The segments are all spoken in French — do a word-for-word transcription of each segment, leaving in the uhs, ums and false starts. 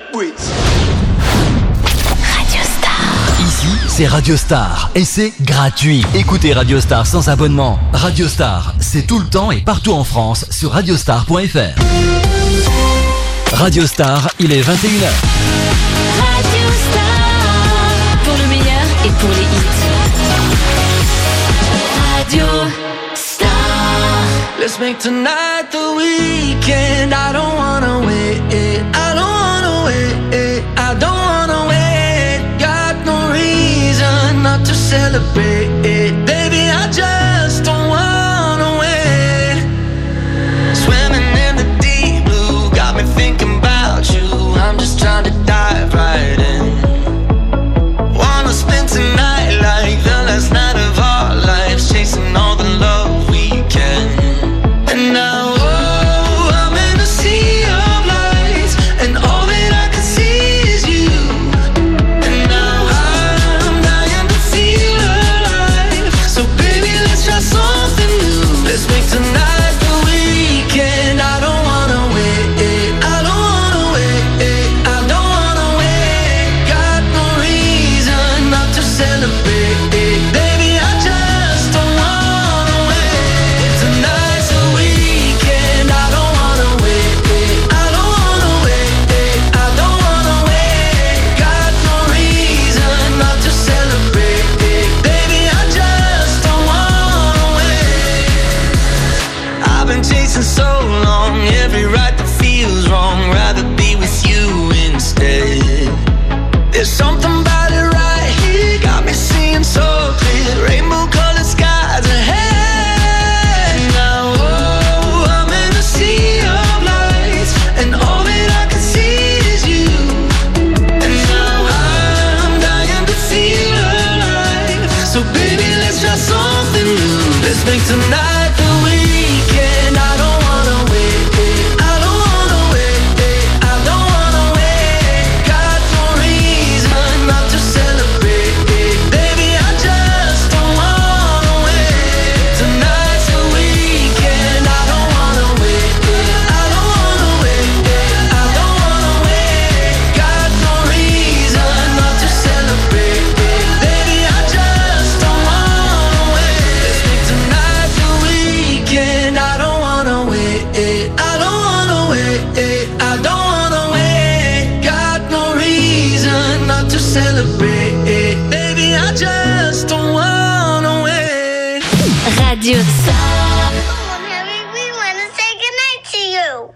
Radio Star. Ici, c'est Radio Star et c'est gratuit. Écoutez Radio Star sans abonnement. Radio Star, c'est tout le temps et partout en France sur radiostar point f r. Radio Star, il est vingt et une heures. Radio Star. Pour le meilleur et pour les hits. Radio Star. Let's make tonight the weekend. I don't wanna wait. I don't wanna wait. I don't wanna wait. Got no reason not to celebrate. Baby, I just don't wanna wait. Swimming in the deep blue got me thinking about you. I'm just trying to dive right in. Wanna spend tonight like the last night of our lives, chasing all the love we can. And now, oh, I'm in a sea of lights, and all that I can see is you. And now I'm dying to feel alive. So baby, let's try something new. Let's make tonight the weekend. I don't wanna wait. I don't wanna wait. I don't wanna wait. Got no reason not to celebrate. Baby, I just don't wanna wait. Tonight's the weekend. I don't wanna wait. I don't wanna wait. I don't wanna wait. Got no reason not to celebrate. Baby, I just don't wanna wait. I've been chasing so long, every right that feels wrong. Rather be with you instead. There's something about it right here, got me seeing so clear. Rainbow colored skies ahead. Now, oh, I'm in a sea of lights, and all that I can see is you. And now I'm dying to feel alive. So baby, let's try something new. Let's make tonight the weekend. I don't wanna wait. I don't wanna wait. I don't wanna wait. Got no reason not to celebrate. Baby, I just don't wanna wait. Tonight's the weekend. I don't wanna wait. I don't wanna wait. I don't wanna wait. Got no reason not to celebrate. Baby, I just don't wanna wait. Let's make tonight the weekend. I don't wanna wait. I don't wanna wait. I don't wanna wait. Got no reason not to celebrate. Baby, I just don't wanna wait. Radio Star. Mommy, we want to say goodnight to you.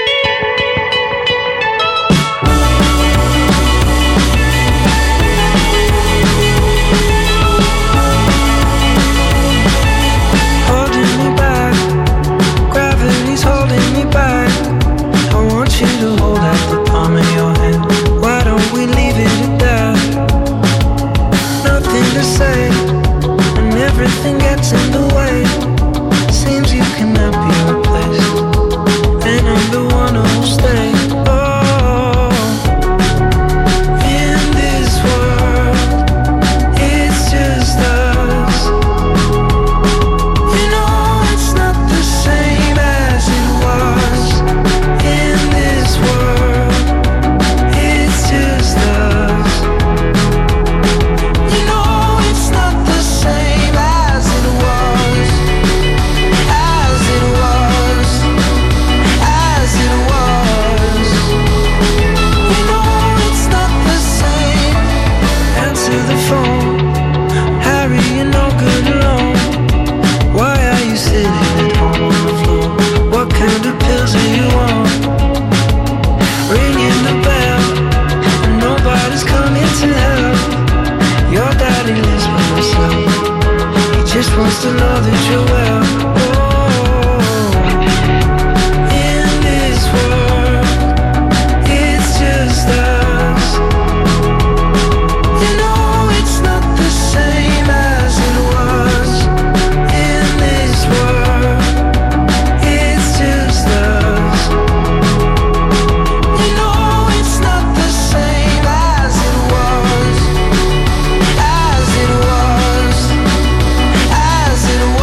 Holding me back, gravity's holding me back. I want you to hold out the palm of your hand. Why don't we leave it at that? Nothing to say, and everything gets in the way. Seems you cannot be replaced, and I'm the one who'll stay. Oh, in this world, it's just us. You know it's not the same as it was. In this world, it's just us. You know it's not the same as it was. As it was. As it was. You know it's not the same. Answer the phone. Harry, you're no good alone. Why are you sitting at home on the floor? What kind of pills are you on? Ringing the bell, and nobody's coming to help. Your daddy lives by himself. He just wants to know that you're well. Oh, in this world, it's just us. You know it's not the same as it was. In this world, it's just us. You know it's not the same as it was. As it was. As it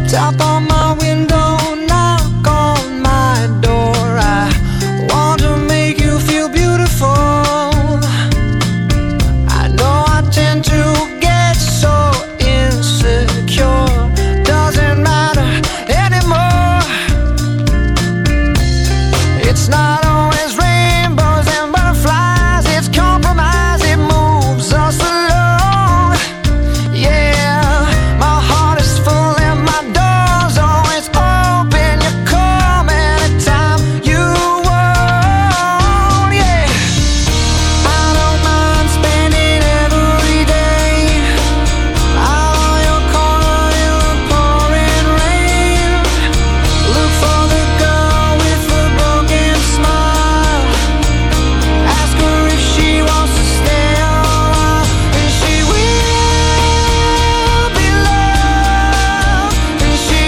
Tap on my window, knock on my door. I want to make you feel beautiful. I know I tend to get so insecure. Doesn't matter anymore. It's not always rainbows and butterflies. It's compromise, it moves us along. Yeah, my heart is full and my door's always open. You come anytime you want. Yeah, I don't mind spending every day out on your corner in the pouring rain. Look for the girl with the broken smile. Ask her if she wants to stay a while, and she will be loved, and she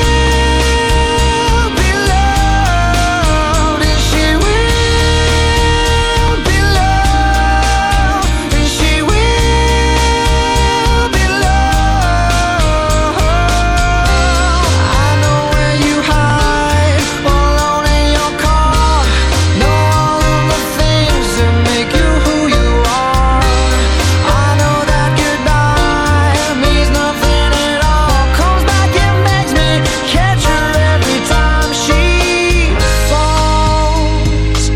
will be loved, and she will be loved, and she will be loved. I know where you hide, alone in your car. Know all of the things that make you who you are. I know that goodbye means nothing at all. Comes back and makes me catch her every time she falls.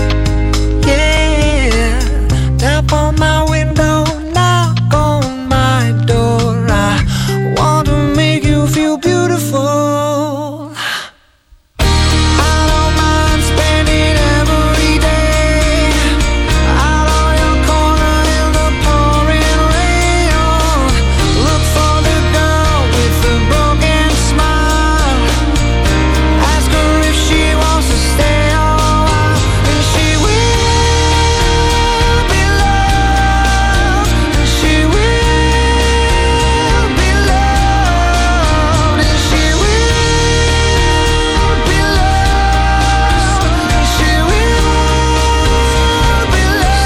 Yeah, tap on my window, knock on my door. I want to make you feel beautiful. I don't mind spending every day out on your corner in the pouring rain. Look for the girl with the broken smile. Ask her if she wants to stay a while, and she will be loved, and she will be loved, and she will be loved, and she will be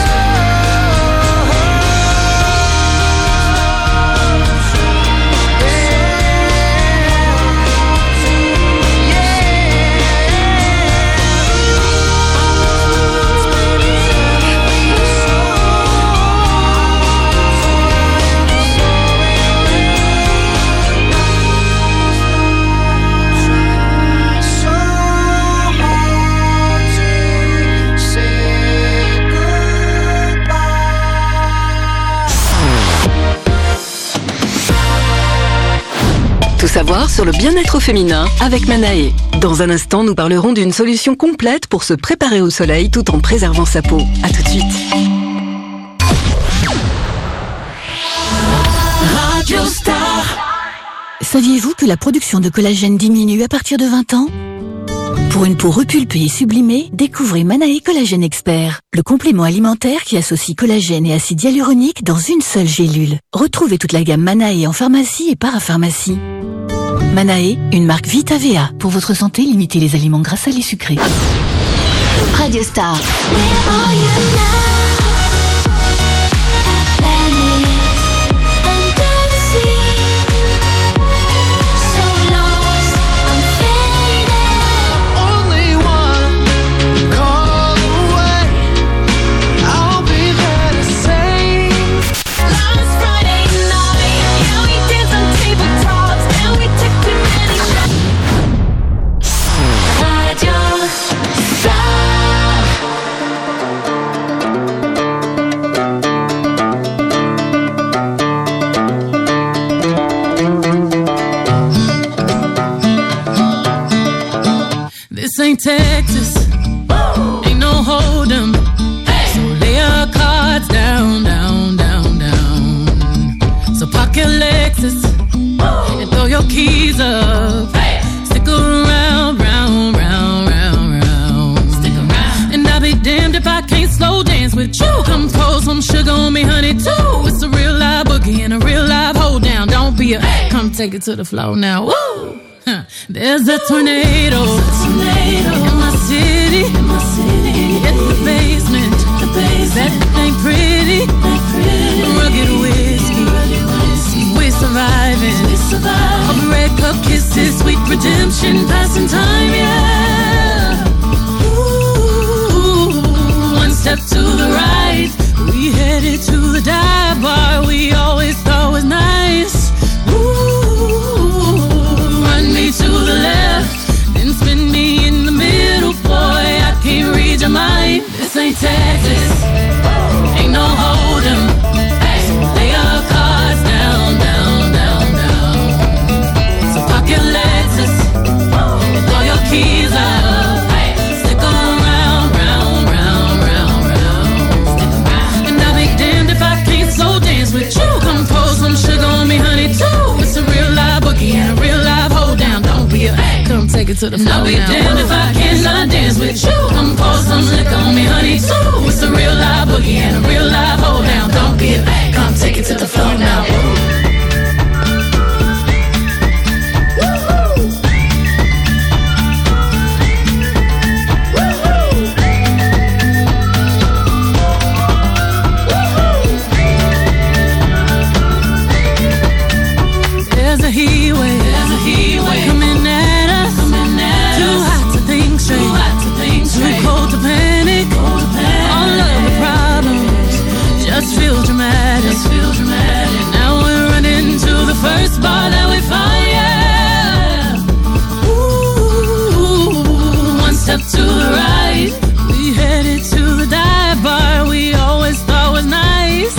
Tout savoir sur le bien-être féminin avec Manae. Dans un instant, nous parlerons d'une solution complète pour se préparer au soleil tout en préservant sa peau. À tout de suite. Radio Star. Saviez-vous que la production de collagène diminue à partir de vingt ans ? Pour une peau repulpée et sublimée, découvrez Manae Collagène Expert, le complément alimentaire qui associe collagène et acide hyaluronique dans une seule gélule. Retrouvez toute la gamme Manae en pharmacie et parapharmacie. Manae, une marque Vita V A. Pour votre santé, limitez les aliments gras, salés, sucrés. Radio Star. Where are you now? Venice under the sea. So lost, I'm fading. Only one call away, I'll be there to save. Last Friday night, yeah, we danced on tabletops, and we took too many shots. Radio Star. This ain't Texas, ain't no hold'em. So lay your cards down, down, down, down. So park your Lexus and throw your keys up. Stick around, round, round, round, round. Stick around. And I'll be damned if I can't slow dance with you. Come pour some sugar on me, honey, too. It's a real live boogie and a real live hold down. Don't be a, come take it to the floor now. Woo! Huh. There's a tornado, tornado in my city, in my city. Hit the basement, the basement. That ain't pretty, ain't pretty. Rugged whiskey, rugged whiskey. We survived surviving. We survive. All the red cup kisses, sweet redemption, passing time, yeah. Ooh, one step to the right, we headed to the dive bar we always thought was nice. Ooh, run me to the left, then spin me in the middle, boy, I can't read your mind. This ain't Texas, ain't no hold'em. Hey, lay our cards down, down, down, down. So park your Lexus, and throw your keys out. Hey, stick 'em round, round, round, round, round. And I'll be damned if I can't slow dance with you. Come pour some sugar on me, honey, too. It's a real live boogie and a real live hold down. Don't be a hey, come take it to the floor. I'll be damned if I cannot dance with you. Come pour some liquor on me, honey, too. It's a real live boogie and a real live hold down. Don't be a hey, come take it to the floor now. There's a heat wave, there's a heat wave coming at us, coming at too us. Hot to think straight, too hot to think straight, too cold to panic, cold to panic. All of the problems just feel dramatic, just feel dramatic. Now we're running to the first bar that we find, yeah. Ooh, one step to the right, we headed to the dive bar we always thought was nice.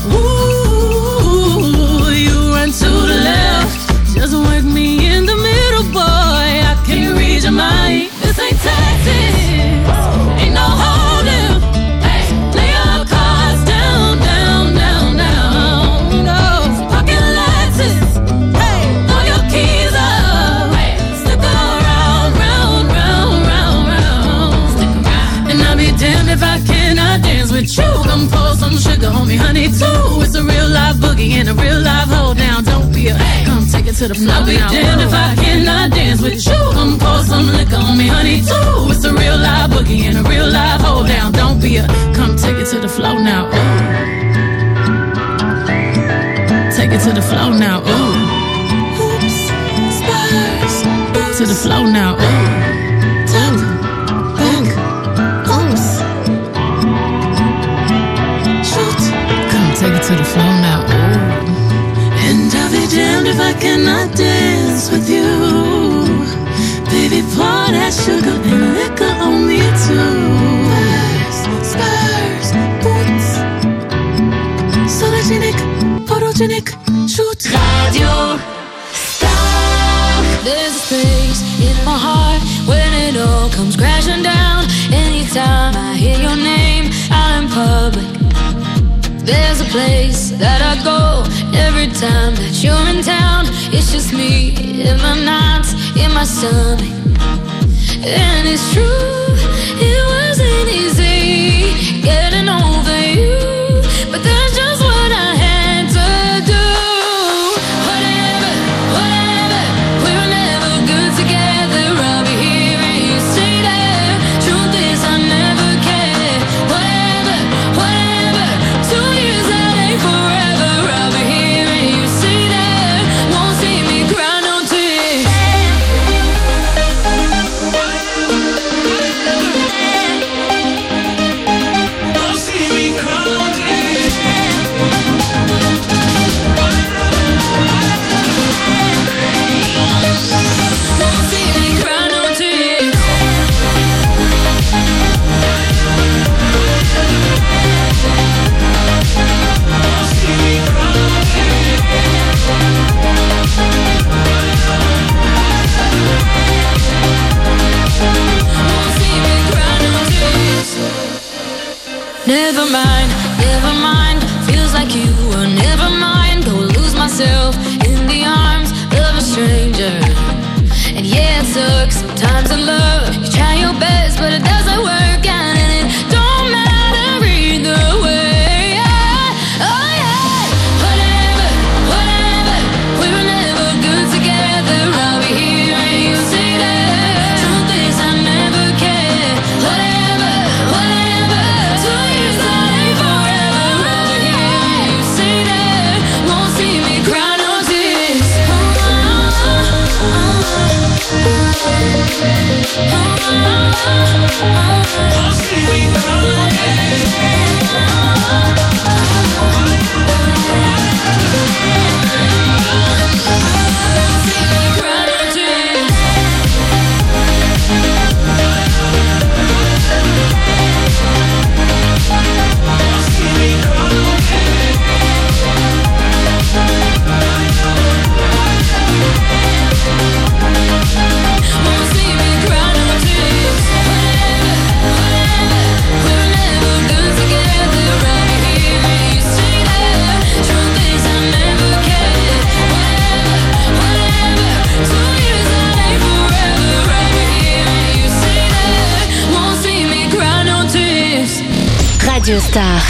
Ooh, you run to the left, just work me in the middle, boy, I can't read your mind. This ain't Texas, ain't no hold'em. Hey, lay our cards down, down, down, down. No, pocket Lexus, hey, throw your keys up. Hey, stick around, round, round, round, round. Stick around. And I'll be damned if I cannot dance with you. Come pour some sugar on me, honey, too. It's a real live boogie and a real live hold down. Don't be a hey, come take it to the floor. I'll be damned if I cannot dance with you. Come pour some liquor on me, honey, too. It's a real live boogie and a real live hold down. Don't be a come take it to the floor now. Ooh. Take it to the floor now. Ooh. Oops, spurs, to the floor now. Ooh. Top, back, oops. Shoot, come take it to the floor now. Ooh. And I'll be damned if I cannot dance with you. Baby, pour that sugar and liquor on me too. Spurs, spurs, boots. Sologenic, photogenic, shoot. Radio Star. There's a space in my heart when it all comes crashing down. Anytime I hear your name out in public, there's a place that I go every time that you're in town. It's just me in my nights, in my stomach. And it's true, it wasn't easy getting over you, but that's just what I had to do. Whatever, whatever, we were never good together. I'll be here and you stay there. Truth is I never cared. Whatever, whatever, two years that ain't forever. I'll be here and you stay there. Won't see me cry no tears. Never mind, never mind. Feels like you were never mine. Go lose myself in the arms of a stranger. And yeah, it sucks sometimes in love. You try your best, but it doesn't work out, and it don't matter either way. Yeah. Oh yeah. Whatever, whatever. We were never good together. I'll be here and you stay there. Truth is I never cared. Whatever, whatever. Two years that ain't Radio Star.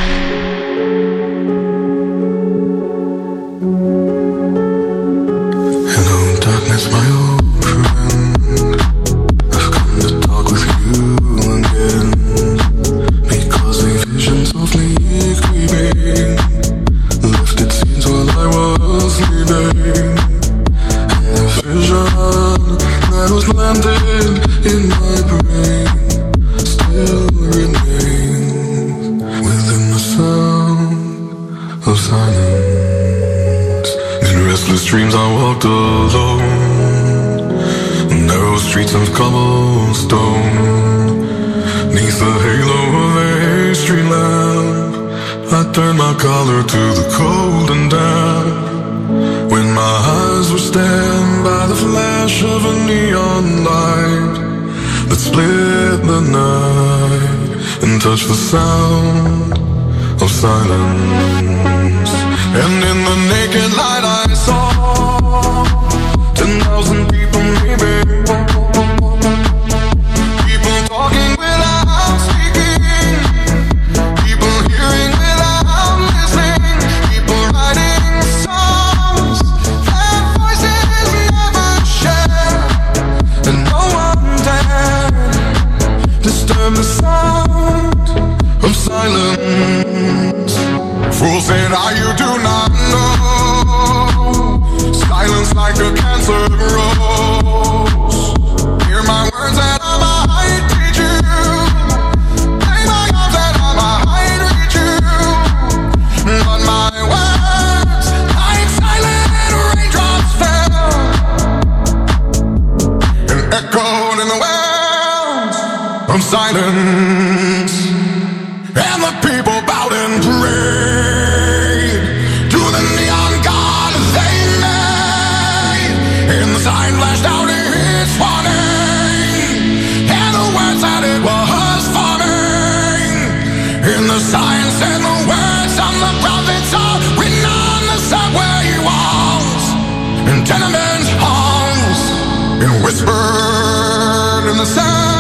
Hello, darkness, my old friend. I've come to talk with you again, because a vision softly creeping left its scenes while I was sleeping. And the vision that was landed in my brain still remains within the sound of silence. In restless dreams I walked alone, narrow streets of cobblestone, neath the halo of a street lamp. I turned my collar to the cold and damp, when my eyes were stabbed by the flash of a neon light that split the night and touched the sound of silence. And in the naked light I saw ten thousand people maybe, people talking without speaking, people hearing without listening, people writing songs that voices never share, and no one dared disturb the sound of silence. Fool said, I you do not know, silence like a cancer grows. Hear my words that I might teach you, play my arms that I might reach you, but my words like silent raindrops fell and echoed in the wells of silence. And the people bowed and prayed to the neon god they made, and the sign flashed out its warning, and the words that it was forming, and the sign said the words of the prophets are written on the subway walls and tenement halls, and whispered in the sound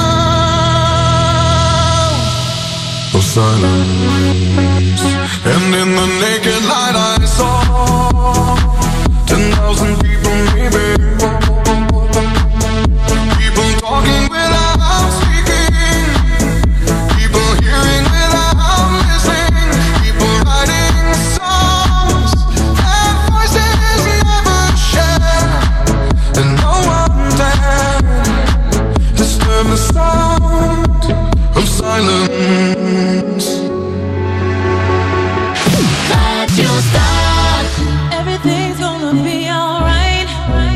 of silence. And in the naked light I saw ten thousand people maybe, people talking without speaking, people hearing without listening, people writing songs that voices never share, and no one dared disturb the sound of silence. Radio Star. Everything's gonna be alright.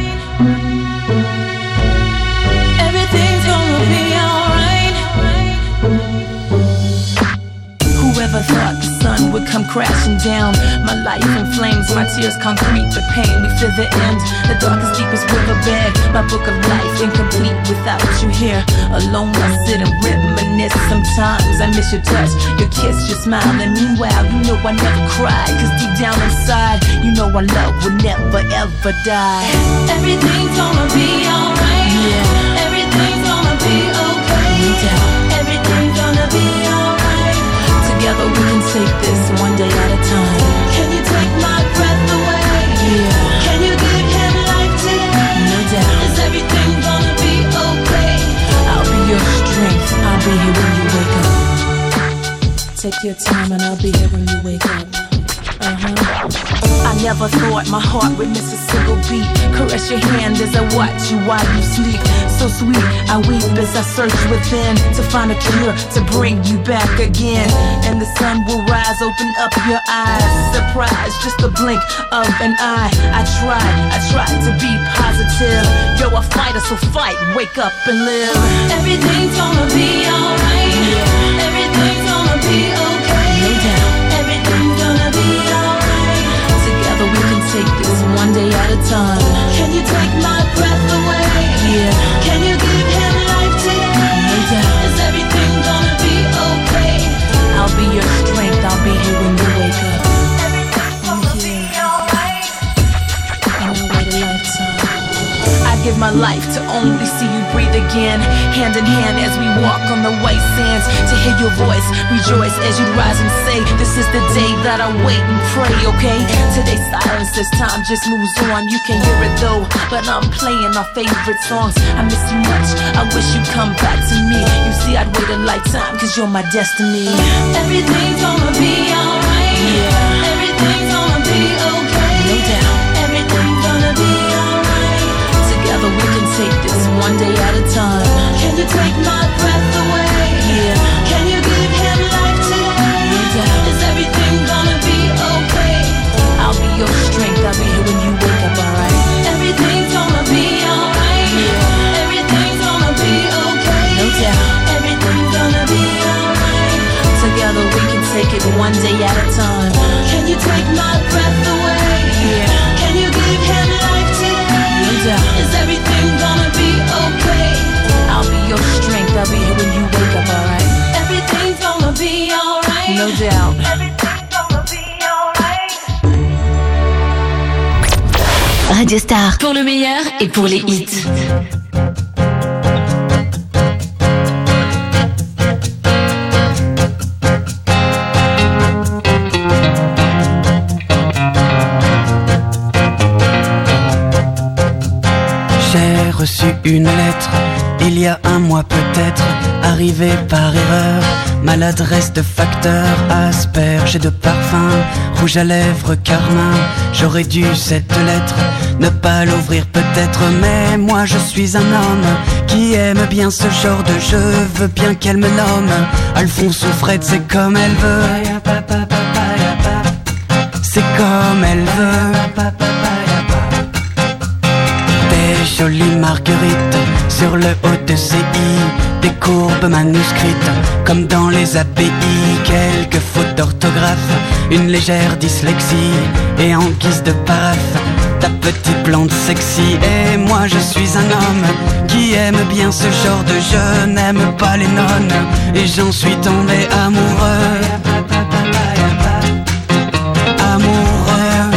Everything's gonna be alright. Whoever thought the sun would come crashing down? My life in flames, my tears concrete the pain. We fear the end, the darkest, deepest riverbed. My book of life incomplete without you here. Alone I sit and reminisce. Sometimes I miss your touch, your kiss, your smile. And meanwhile, you know I never cry, cause deep down inside, you know our love will never ever die. Everything's gonna be alright. Yeah. Everything's gonna be okay. No doubt. Everything's gonna be alright. Together we can take this one day at a time. Can you take my breath away? Yeah. Can you give him life today? No doubt. Is everything gonna be okay? I'll be your strength. I'll be here when you wake up. Take your time and I'll be here when you wake up. Uh-huh. I never thought my heart would miss a single beat. Caress your hand as I watch you while you sleep. So sweet, I weep as I search within to find a cure to bring you back again. And the sun will rise, open up your eyes. Surprise, just a blink of an eye. I tried, I tried to be positive. Yo, a fighter, so fight, wake up and live. Everything's gonna be alright. Yeah. Everything's gonna be okay. No doubt. Everything's gonna be alright. Together we can take this one day at a time. Can you take my breath away? Yeah. Can you give him life today? No doubt. Is everything gonna be okay? I'll be your strength, I'll be here when you wake up. Everything's gonna be alright. Ain't no way to lifetime. I give my life to only see you breathe again. Hand in hand as we walk on the white sands. To hear your voice, rejoice as you rise and say, this is the day that I wait and pray, okay? Today's silence as time just moves on. You can hear it though, but I'm playing our favorite songs. I miss you much, I wish you'd come back to me. You see, I'd wait a lifetime, cause you're my destiny. Everything's gonna be alright. Yeah. Everything's gonna be okay. No doubt. Everything's gonna be alright. Together we can take this one day at a time. Can you take my breath away? Yeah. Can you give him life today? No doubt. Is everything gonna be okay? I'll be your strength, I'll be here when you wake up, alright? Everything's gonna be alright. Yeah. Everything's gonna be okay. No doubt. Everything's gonna be alright. Together we can take it one day at a time. Can you take my breath away? Yeah. Can you give him life today? No doubt. Is everything gonna be okay? I'll be your strength, I'll be here when you wake up, alright? Everything's gonna be alright. No doubt. Everything's gonna be alright. Radio Star. Pour le meilleur et pour les hits. J'ai reçu une lettre, il y a un mois peut-être, arrivée par erreur. Maladresse de facteur, asperge et de parfum, rouge à lèvres, carmin. J'aurais dû cette lettre ne pas l'ouvrir peut-être, mais moi je suis un homme qui aime bien ce genre de jeu. Veux bien qu'elle me nomme Alphonse ou Fred, c'est comme elle veut. C'est comme elle veut. Des jolies marguerites sur le haut de ses i, des courbes manuscrites comme dans les A P I, quelques fautes d'orthographe, une légère dyslexie, et en guise de paraphe ta petite blonde sexy. Et moi je suis un homme qui aime bien ce genre de jeu, n'aime pas les nonnes, et j'en suis tombé amoureux. Amoureux.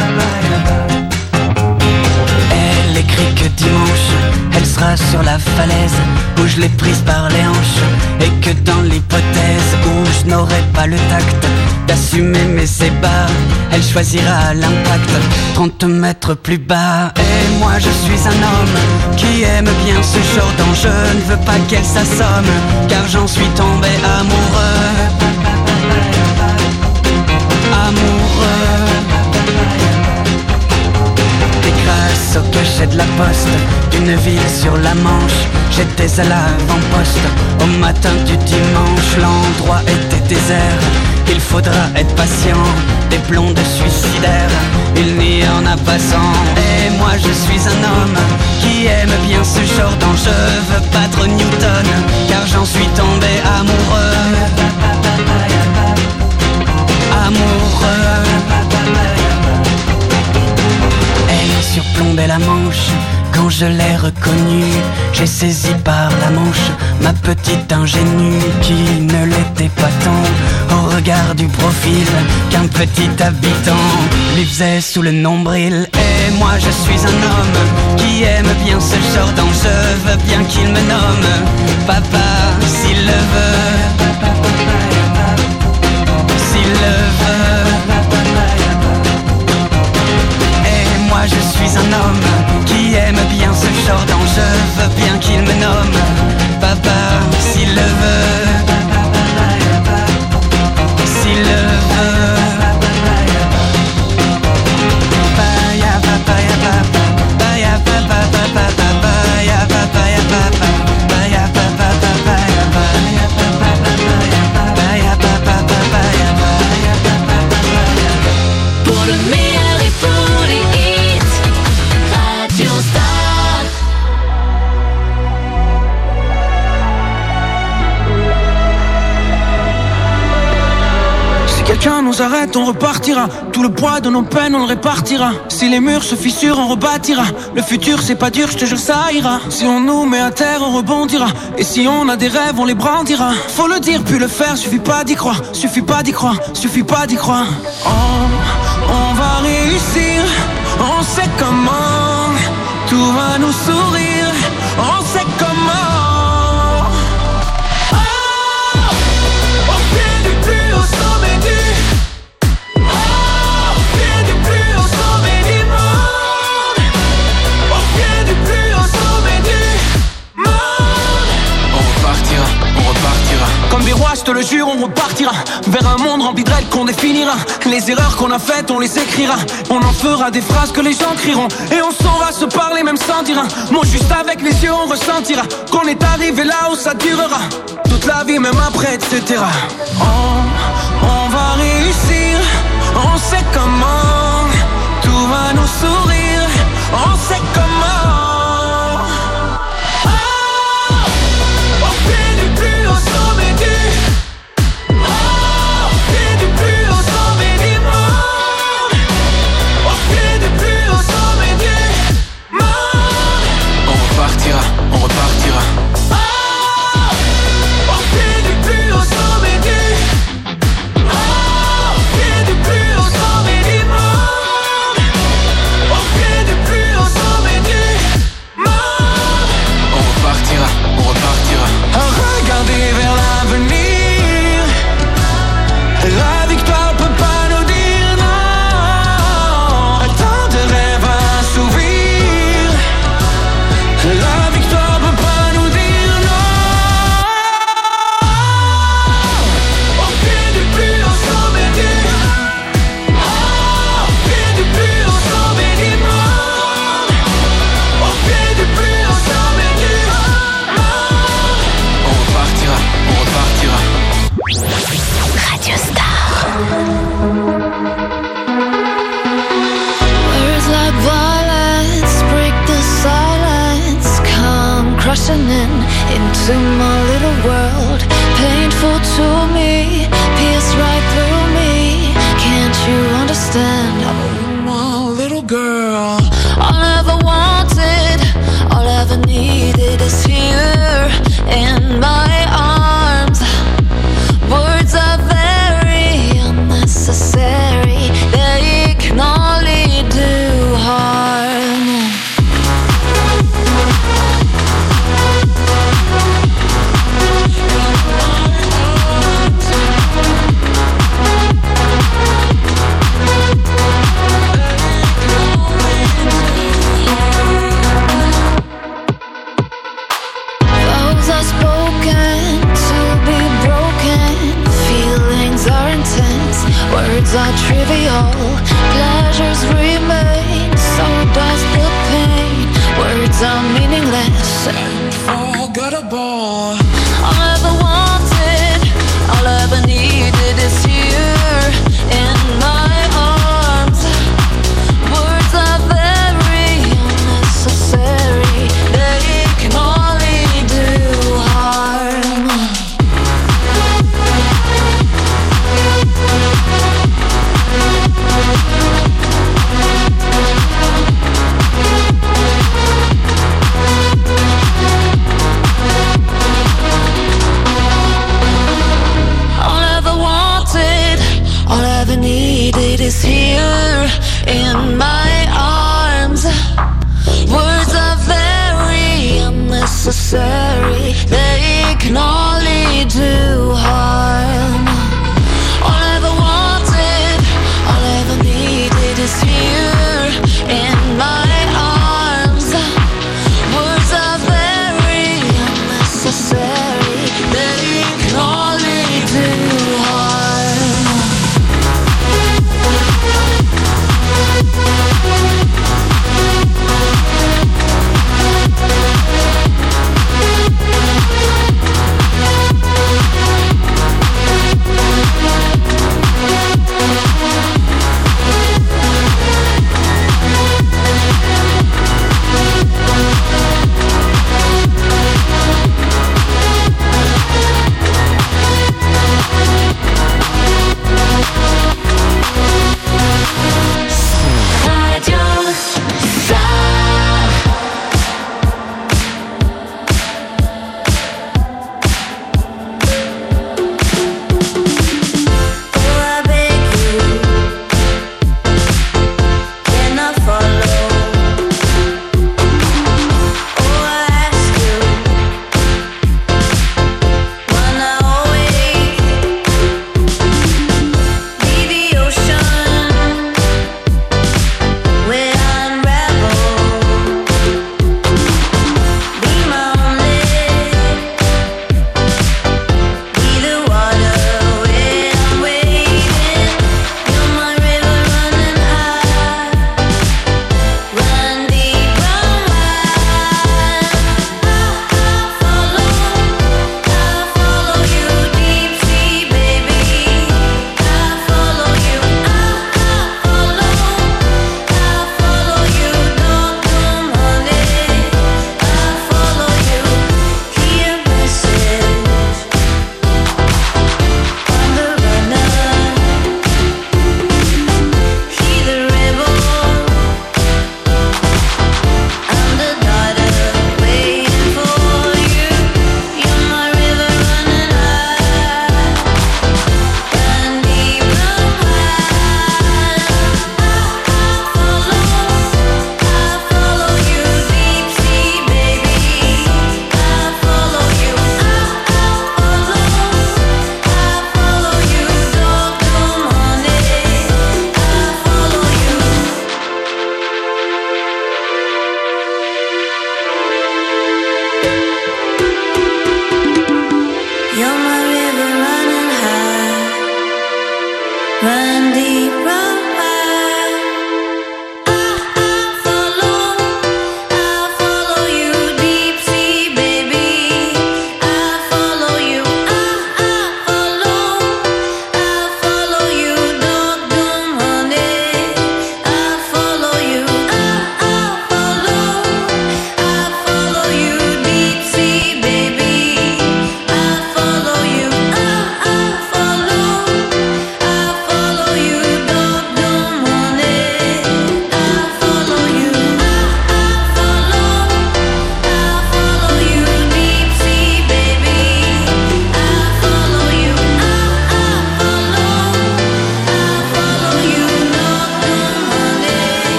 Elle écrit que dimanche elle sera sur la falaise où je l'ai prise par les hanches, et que dans l'hypothèse où je n'aurai pas le tact d'assumer mes ébats, elle choisira l'impact trente mètres plus bas. Et moi je suis un homme qui aime bien ce genre d'enjeu, ne veux pas qu'elle s'assomme car j'en suis tombé amoureux. Amoureux. Et grâce au cachet de la poste d'une ville sur la Manche, j'étais à l'avant-poste au matin du dimanche. L'endroit était désert, il faudra être patient, des blondes suicidaires, il n'y en a pas cent. Et moi je suis un homme qui aime bien ce genre d'enjeu, veux battre Newton car j'en suis tombé amoureux. Amoureux. Elle surplombait la Manche quand je l'ai reconnue. J'ai saisi par la manche ma petite ingénue qui ne l'était pas tant au regard du profil qu'un petit habitant lui faisait sous le nombril. Et moi je suis un homme qui aime bien ce genre d'enjeu, veux bien qu'il me nomme papa s'il le veut. S'il le veut. Et moi je suis un homme qui aime bien ce genre d'enjeu, veux bien qu'il me nomme papa s'il le veut. S'il le veut. nous arrête, on repartira. Tout le poids de nos peines, on le répartira. Si les murs se fissurent, on rebâtira. Le futur, c'est pas dur, je te jure, ça ira. Si on nous met à terre, on rebondira. Et si on a des rêves, on les brandira. Faut le dire, puis le faire, suffit pas d'y croire. Suffit pas d'y croire, suffit pas d'y croire. Oh, on va réussir, on sait comment. Tout va nous sourire, on sait comment. Comme des rois, je te le jure, on repartira vers un monde rempli de règles qu'on définira. Les erreurs qu'on a faites, on les écrira. On en fera des phrases que les gens crieront. Et on saura se parler même sans dire un mot. Juste avec les yeux, on ressentira qu'on est arrivé là où ça durera toute la vie, même après, et cetera. On, on va réussir, on sait comment. Tout va nous sourire, on sait comment. On repartira. Oh, on fait du plus au sommet du. Oh, on fait du plus au sommet du monde. On fait du plus au sommet du monde. On repartira, on repartira. À regarder vers l'avenir. La victoire peut pas nous dire non. Un temps de rêve à assouvir. La victoire peut pas nous dire non. On fait du plus au sommet du. Oh, on fait du plus au sommet du monde. On fait du plus au sommet du monde. On repartira, on repartira. Radio Star. Words like violence break the silence. Come crushing in into my little world. Painful to me, pierce right through me. Can't you understand? Oh, my little girl. All I ever wanted, all I ever needed is here in my arms. Words are very unnecessary. They can only do harm.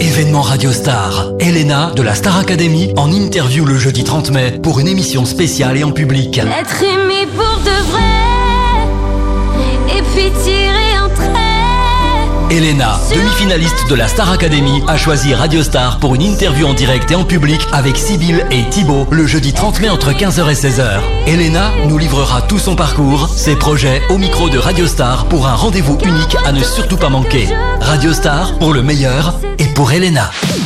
Événement Radio Star. Elena de la Star Academy en interview le jeudi trente mai pour une émission spéciale et en public. Être aimé pour de vrai, et puis tirer un trait. Elena, demi-finaliste de la Star Academy, a choisi Radio Star pour une interview en direct et en public avec Sybille et Thibaut le jeudi trente mai entre quinze heures et seize heures. Elena nous livrera tout son parcours, ses projets au micro de Radio Star pour un rendez-vous unique à ne surtout pas manquer. Radio Star pour le meilleur et pour Elena.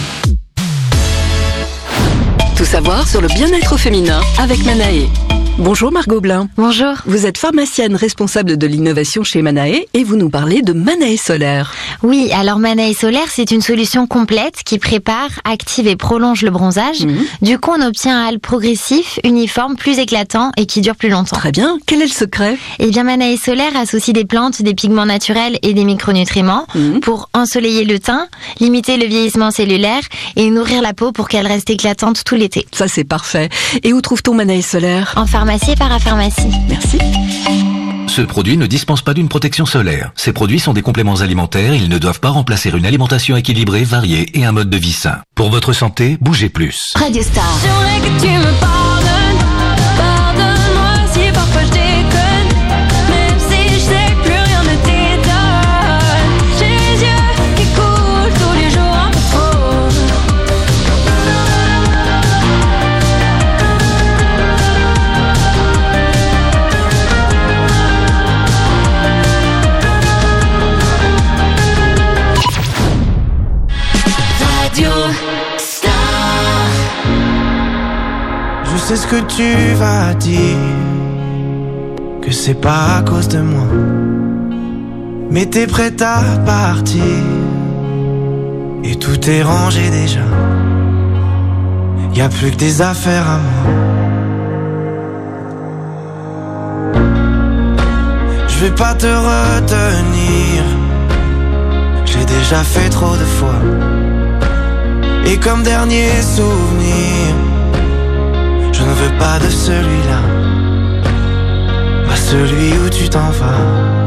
Tout savoir sur le bien-être au féminin avec Manae. Bonjour Margot Blin. Bonjour. Vous êtes pharmacienne responsable de l'innovation chez Manae et vous nous parlez de Manae Solaire. Oui, alors Manae Solaire, c'est une solution complète qui prépare, active et prolonge le bronzage. Mmh. Du coup, on obtient un hâle progressif, uniforme, plus éclatant et qui dure plus longtemps. Très bien. Quel est le secret ? Eh bien, Manae Solaire associe des plantes, des pigments naturels et des micronutriments mmh. pour ensoleiller le teint, limiter le vieillissement cellulaire et nourrir la peau pour qu'elle reste éclatante tout l'été. Ça, c'est parfait. Et où trouve-t-on Manae Solaire ? En pharmacie et parapharmacie. Merci. Ce produit ne dispense pas d'une protection solaire. Ces produits sont des compléments alimentaires, ils ne doivent pas remplacer une alimentation équilibrée, variée et un mode de vie sain. Pour votre santé, bougez plus. Radio Star. J'aimerais que tu me pardonnes. Pardonne-moi si parfois je déconne. Même si je sais que plus rien ne t'étonne. J'ai les yeux qui coulent tous les jours un peu trop. Radio Star. Je sais ce que tu vas dire, que c'est pas à cause de moi, mais t'es prête à partir et tout est rangé déjà. Y a plus que des affaires à moi. Je vais pas te retenir, j'ai déjà fait trop de fois. Et comme dernier souvenir, je ne veux pas de celui-là, pas celui où tu t'en vas.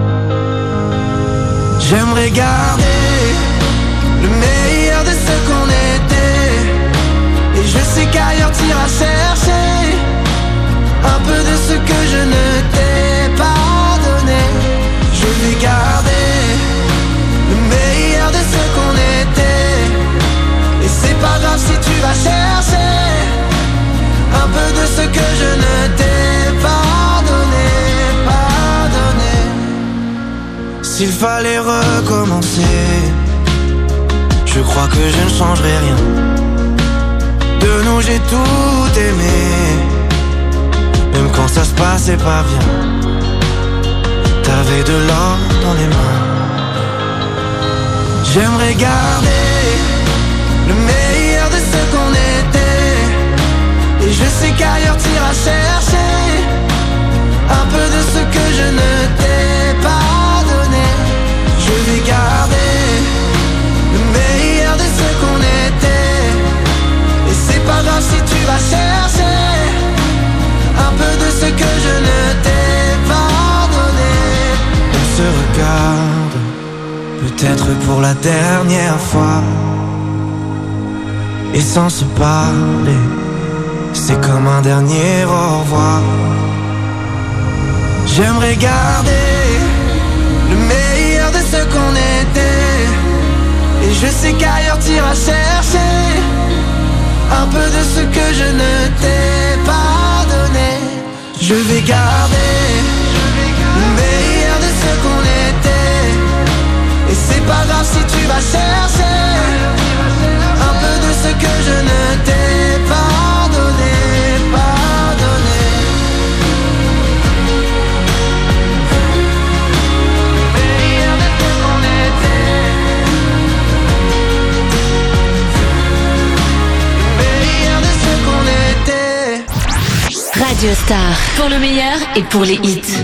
J'aimerais garder le meilleur de ce qu'on était, et je sais qu'ailleurs t'iras chercher un peu de ce que je ne t'ai pas donné. Je vais garder le meilleur de ce qu'on était, et c'est pas grave si tu vas chercher un peu de ce que je ne t'ai pas donné, pas donné. S'il fallait recommencer, je crois que je ne changerai rien. De nous j'ai tout aimé, même quand ça se passait pas bien. T'avais de l'or dans les mains. J'aimerais garder le meilleur de ce qu'on était, et je sais qu'ailleurs t'iras chercher un peu de ce que je ne t'ai pas donné. Je vais garder le meilleur de ce qu'on était, et c'est pas grave si tu vas chercher un peu de ce que je ne t'ai pas donné. On se regarde, peut-être pour la dernière fois, et sans se parler, c'est comme un dernier au revoir. J'aimerais garder le meilleur de ce qu'on était, et je sais qu'ailleurs t'iras chercher un peu de ce que je ne t'ai pas donné. Je vais garder le meilleur de ce qu'on était, et c'est pas grave si tu vas chercher un peu de ce que je ne t'ai pas donné, pas donné. Le meilleur de ce qu'on était, le meilleur de ce qu'on était. Radio Star, pour le meilleur et pour les hits.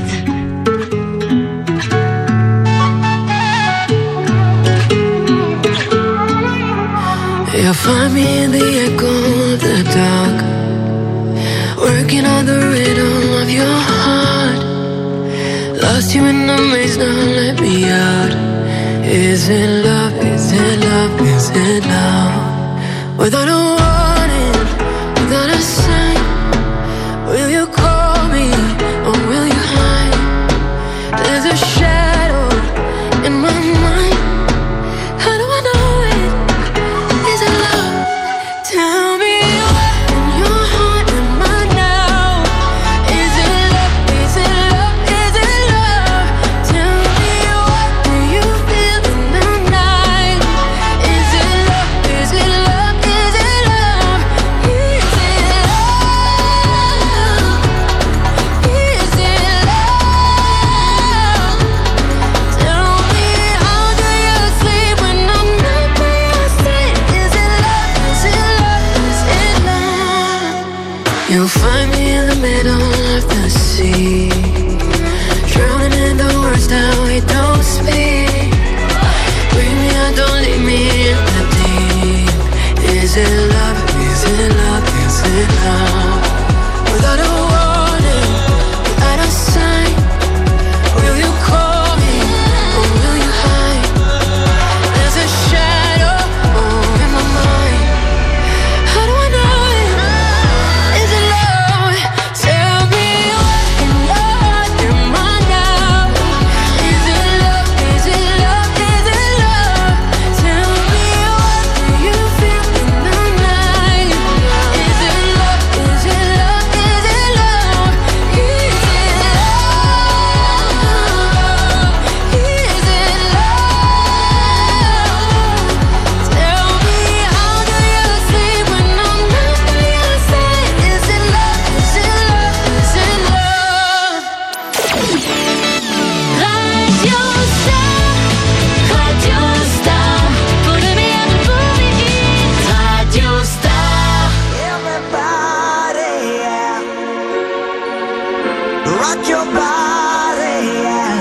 You'll find me in the echo of the dark, working on the rhythm of your heart. Lost you in the maze, now let me out. Is it love? Is it love? Is it love? Without a warning, without a sign, will you call me or will you hide? There's a shadow in my mind. How do I know it? Is it love? Tell me what in your heart am I now? Is it love? Is it love? Is it love? Tell me what do you feel in the night? Is it love? Is it love? Is it love? Is it love? Is it love? Tell me how do you sleep when I'm not by your side? Is it love? Is it love? Is it love? You'll find me in the middle of the sea, drowning in the words that we don't speak. Bring me out, don't leave me in the deep. Is it love? Is it love? Is it love? Without a warning, without a sign, will you call me or will you hide? There's a shadow oh, in my mind. How do I know it? Is it love? Tell me what in your heart am I now? Is it love? Is it love? Is it love? Tell me what do you feel in the night? Is it love? Is it love? Is it love? Is it love? Is it love? Tell me how do you sleep when I'm not by your side? Is it love? Is it love? Is it love? Radio Star, Radio Star, pour le meilleur et pour les hits. Radio Star. Everybody, yeah. Rock your body, yeah.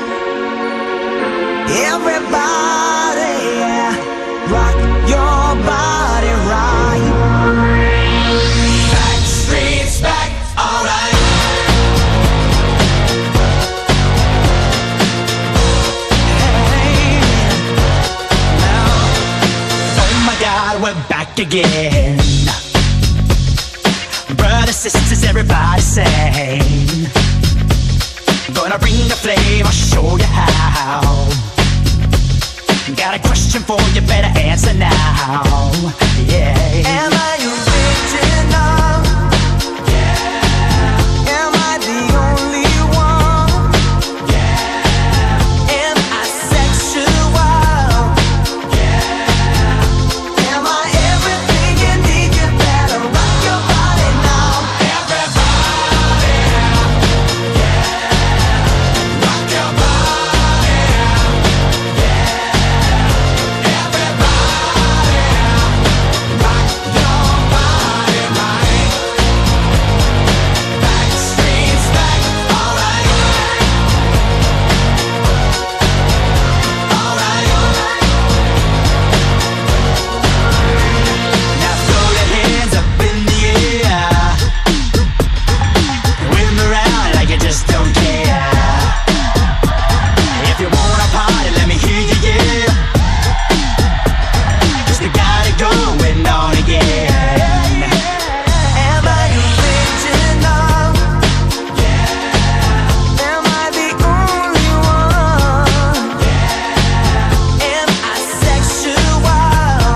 Everybody, yeah. Rock your body right. Backstreet's back, alright. Oh my God, we're back again. Brothers, sisters, everybody sing. Gonna bring the flame, I'll show you how. Got a question for you, better answer now. Yeah. Am I original? Yeah. Am I the only one? Yeah. Am I sexual? Yeah. Am I everything you need? You better rock your body now. Everybody, yeah. Rock your body, yeah. Everybody, rock your body right. Backstreet's back, alright. Alright. Now throw your hands up in the air. Whip around like you just don't care. If you wanna party, let me hear you, yeah. 'Cause we got it going on again. Am I original? Yeah. Am I the only one? Yeah. Am I sexual?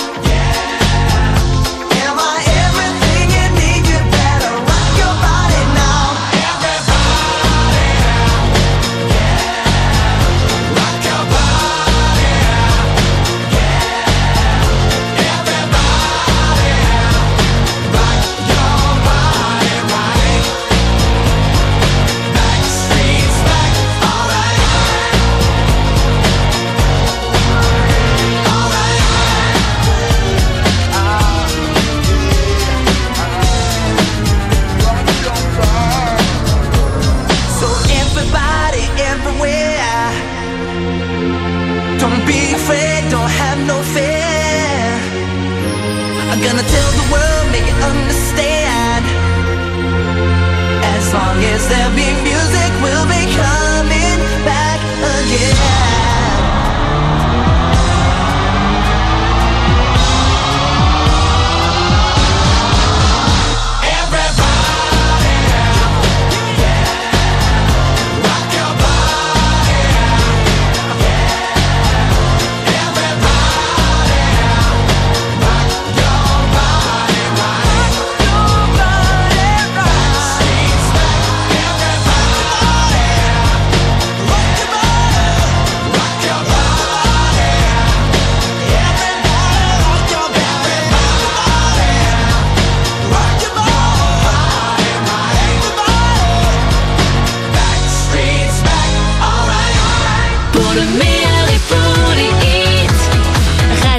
Yeah. Am I everything you need? You better rock your body now. Everybody, yeah. Rock your body, yeah. Everybody, rock your body right. Backstreet's back, alright. So everybody, everywhere, don't be afraid, don't have no fear. I'm gonna tell the world, make it understand. As long as there be music, we'll be coming back again.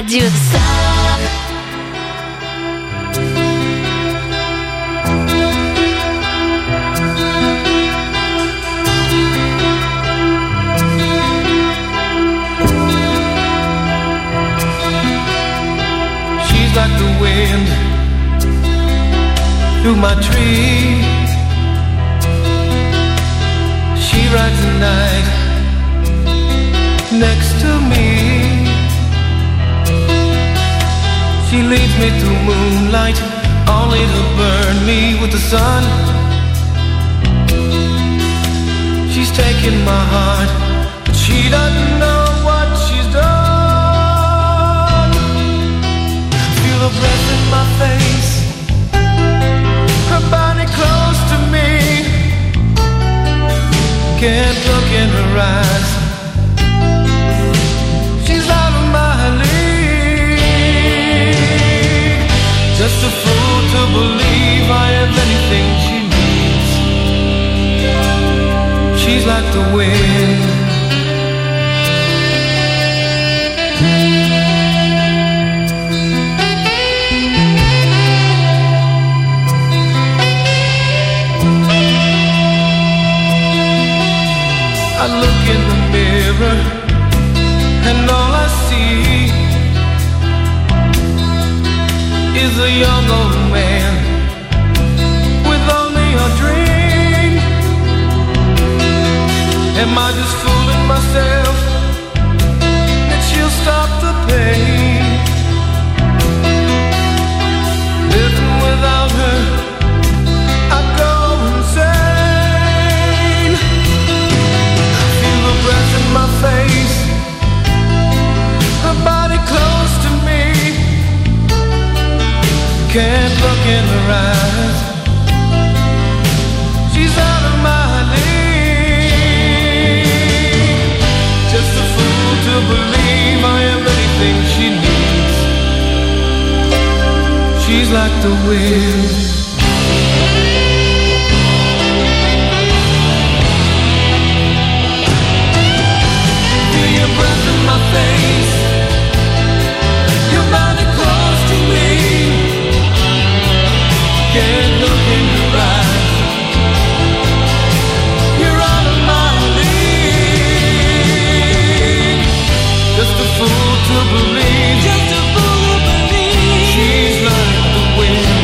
Radio Star. She's like the wind through my tree. She rides the night next to me. She leads me through moonlight, only to burn me with the sun. She's taken my heart, but she doesn't know what she's done. Feel her breath in my face, her body close to me. Can't look in her eyes, she's out of my league. Just a fool to believe I have anything she needs. She's like the wind. I look in the mirror and all I see is a young old man with only a dream. Am I just fooling myself that she'll stop the pain? Living without her, I go insane. Feel the breath in my face, her body close to me. Can't look in her eyes, she's out of my league. Just a fool to believe I am anything she needs. She's like the wind. Feel your breath in my face, your body close to me. Can't look in your eyes, you're out of my league. Just a fool to believe, just a fool to believe. She's like the wind.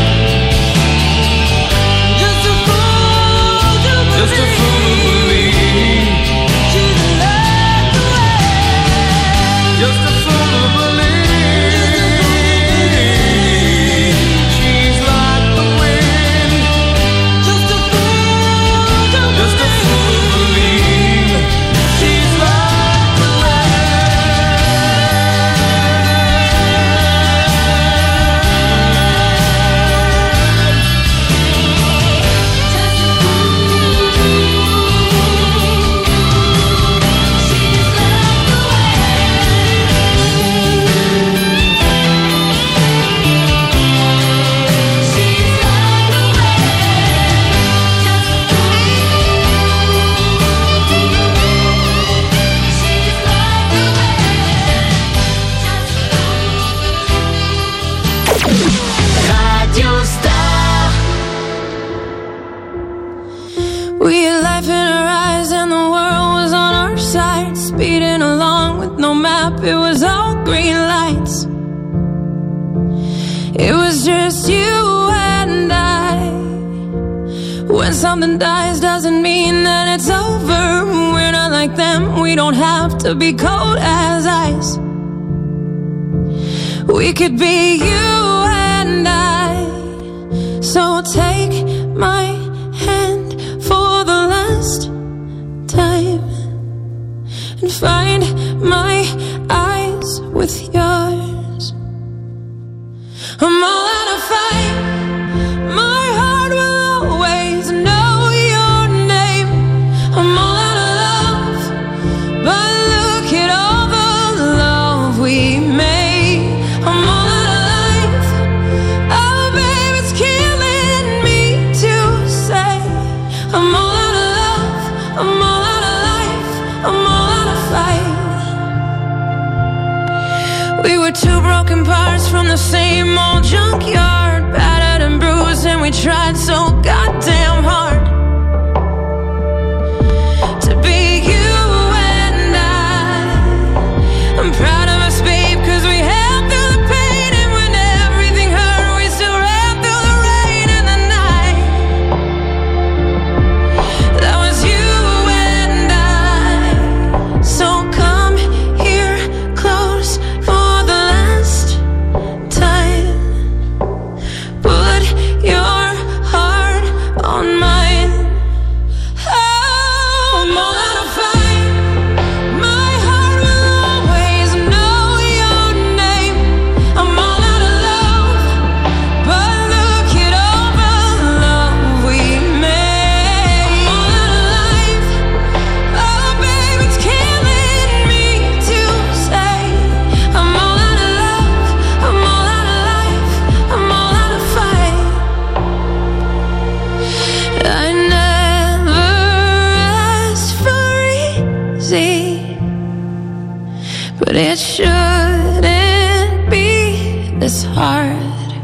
Just a fool to believe, just a fool to believe. She's like the wind. Just a fool to believe. We had life in our eyes and the world was on our side. Speeding along with no map, it was all green lights. It was just you and I. When something dies doesn't mean that it's over. We're not like them, we don't have to be cold as ice. We could be you and I. So take my hand for the last time and find my eyes with yours. I'm all out of fight, my heart will always know your name. I'm all out of love, but look at all the love we made. I'm all out of life, oh babe, it's killing me to say. I'm all out of love, I'm all out of life, I'm all out of fight. We were too broke from the same old junkyard, battered and bruised, and we tried so goddamn hard to be you and I. I'm proud of us, babe, cause we held through the pain, and when everything hurt, we still ran through the rain and the night. That was you and I. So come here close for the last time. Put your heart on mine. Oh, I'm all out of fight. My heart will always know your name. I'm all out of love, but look at all the love we made. I'm all out of life. Oh, babe, it's killing me to say. I'm all out of love. I'm all out of life. I'm all out of fight. I never asked for easy, but it shouldn't be this hard.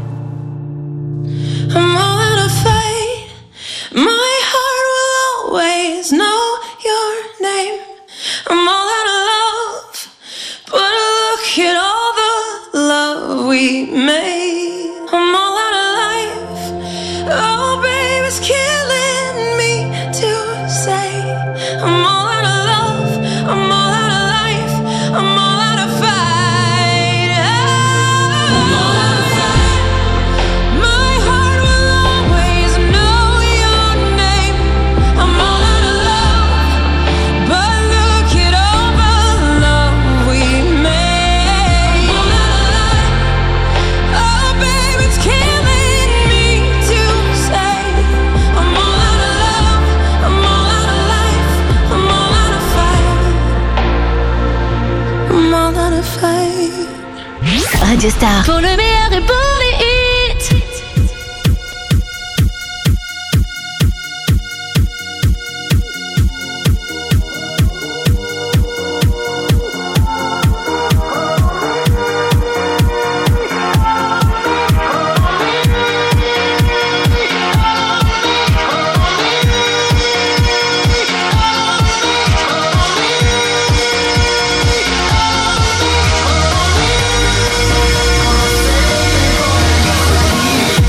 I'm all out of fight. My heart will always know your name. I'm all out of love, but look at all the love we made. I'm all out of life. Oh, babe, it's killing me to say. I'm all out of love. I'm all out of life. I'm all out of fight. I'm all out of fight. My heart will always know your name. I'm all out of love, but look at all the love we made. I'm all out of life. Oh, babe, it's killing me to say. I'm all out of love. I'm all out of life. I'm all out of fight. I'm all out of fight. Radio Star. Pour le meilleur et pour les hits. Say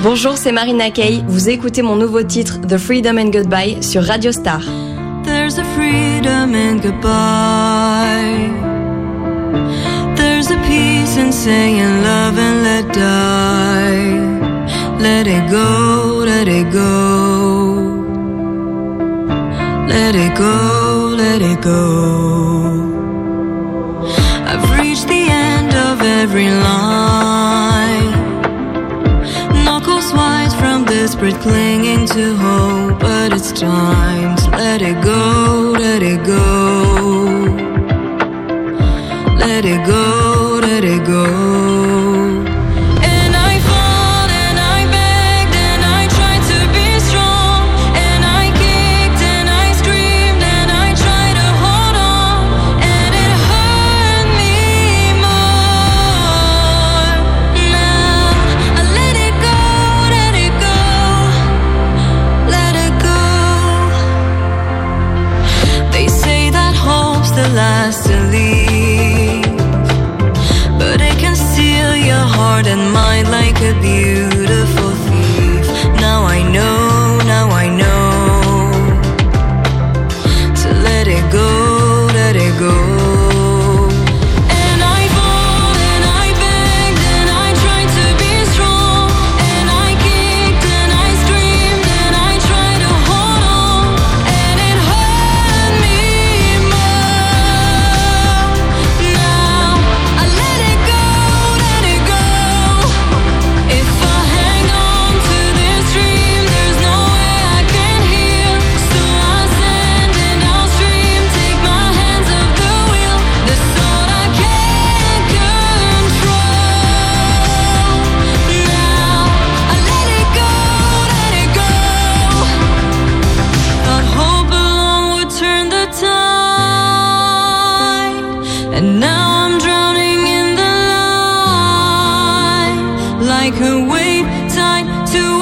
Bonjour, c'est Marina Kaye. Vous écoutez mon nouveau titre The Freedom and Goodbye sur Radio Star. There's a freedom in goodbye. There's a peace in saying love and let die. Let it go, let it go. Let it go, let it go. I've reached the end of every line. Knuckles white from desperate clinging to hope. But it's time to let it go, let it go. Let it go, let it go. Last to leave, but it can steal your heart and mind like a beautiful thief. Now I know, now I know to let it go, let it go. Like a wave tied to